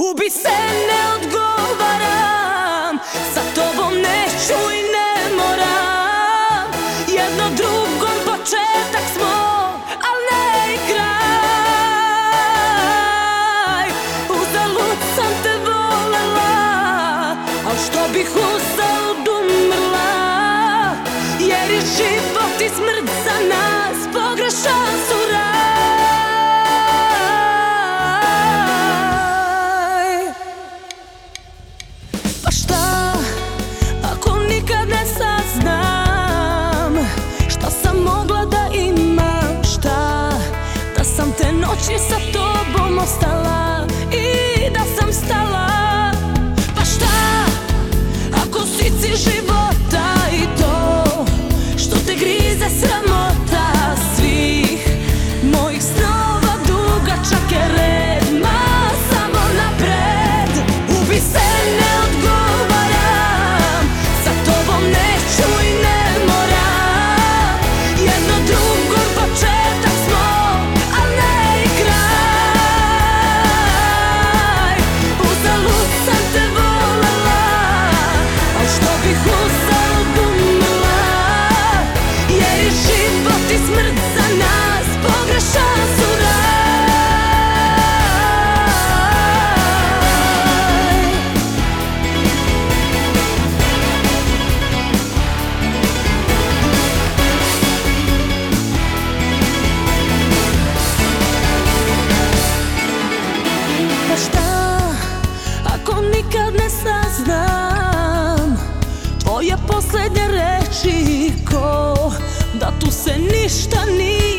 Ubi se, ne odgovaram, sa tobom neću i ne moram. Jedno drugom početak smo, al ne i kraj. Uzalud sam te volela, al što bih uzalud umrla. Jer je život i smrt za nas pogrešan su raj. Pa šta ako nikad ne saznam šta sam mogla da imam? Šta da sam te noći sa tobom ostala i da sam stala? Pa šta ako si cilj života i to što te grize sramota svih mojih snova, dugačak je red, ma samo napred. Ubi se, ne odgovaram, sa tobom neću i ne moram. Jedno drugom početak smo, al ne i kraj. Uzalud sam te volela, al što bih uzalud umrla. Jer je život i smrt za nas pogrešan su raj. Pa šta ako nikad ne saznam tvoje posljednje reči, ko da tu se ništa nije